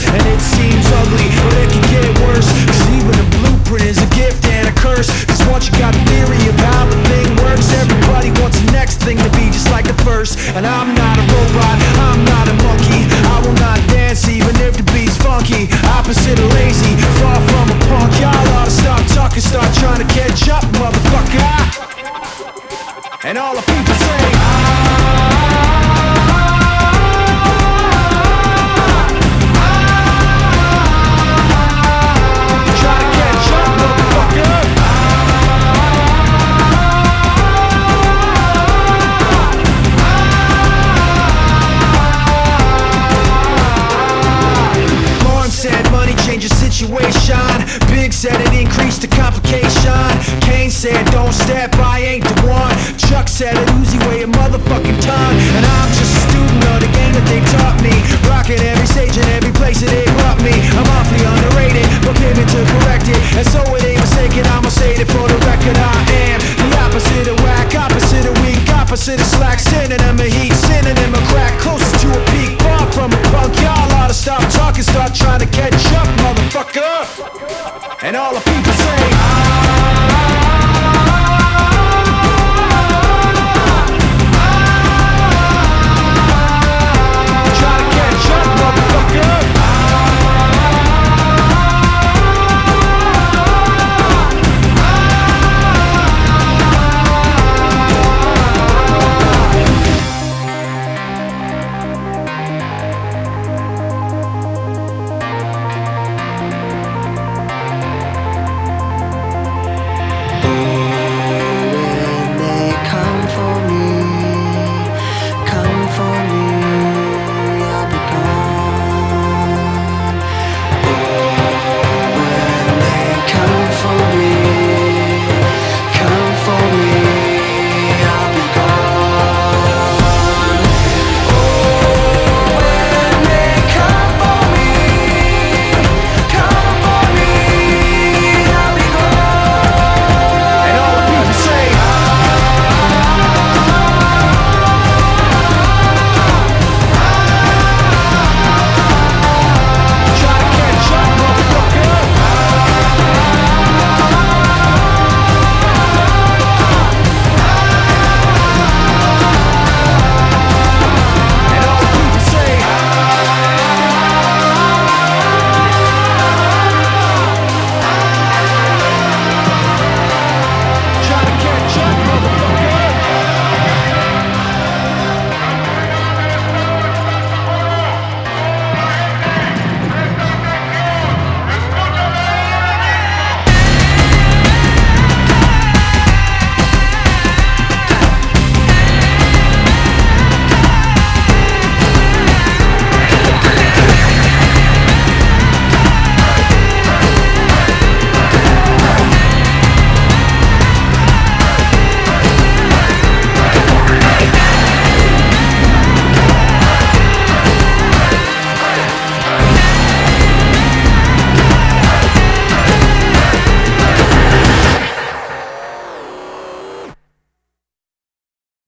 and it seems ugly, but it can get worse. Cause even a blueprint is a gift and a curse. Cause once you got a theory of how the thing works, everybody wants the next thing to be just like the first. And I'm not a robot, I'm not a monkey. I will not dance even if the beat's funky. Opposite of lazy, far from a punk. Y'all ought to stop talking, start trying to catch up, motherfucker. And all the people say situation. Big said it increased the complication. Kane said don't step, I ain't the one. Chuck said it Uzi weigh a motherfucking ton. And I'm just a student of the game that they taught me. Rocking every stage and every place that they brought me. I'm awfully underrated, but pivot to correct it. And so it ain't mistaken, I'ma say it for the record. I am the opposite of whack, opposite of weak, opposite of slack. Synonym of heat, synonym of crack. Closest to a peak, far from a punk. Y'all ought to stop talking, start trying to catch up, motherfucker. And all the people